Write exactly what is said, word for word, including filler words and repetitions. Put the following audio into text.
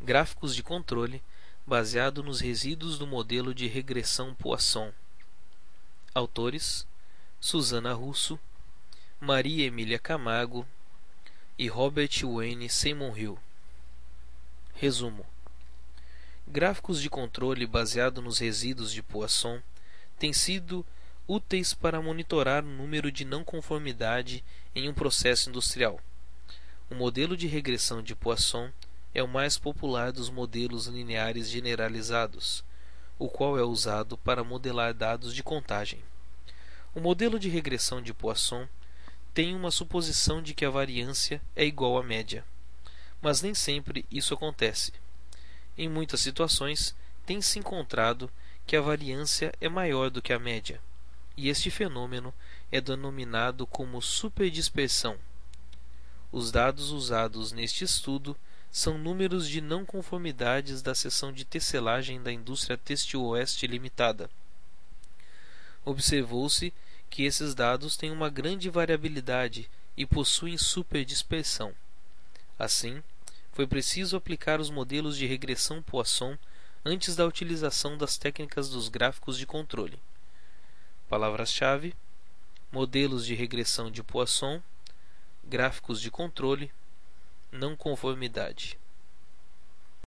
Gráficos de controle baseado nos resíduos do modelo de regressão Poisson. Autores: Susana Russo, Maria Emília Camargo e Robert Wayne Seymour Hill. Resumo: gráficos de controle baseado nos resíduos de Poisson têm sido úteis para monitorar o número de não conformidade em um processo industrial. O modelo de regressão de Poisson é o mais popular dos modelos lineares generalizados, o qual é usado para modelar dados de contagem. O modelo de regressão de Poisson tem uma suposição de que a variância é igual à média, mas nem sempre isso acontece. Em muitas situações, tem-se encontrado que a variância é maior do que a média, e este fenômeno é denominado como superdispersão. Os dados usados neste estudo são números de não conformidades da seção de tecelagem da indústria Têxtil Oeste Limitada. Observou-se que esses dados têm uma grande variabilidade e possuem superdispersão. Assim, foi preciso aplicar os modelos de regressão Poisson antes da utilização das técnicas dos gráficos de controle. Palavras-chave: modelos de regressão de Poisson, gráficos de controle, não conformidade.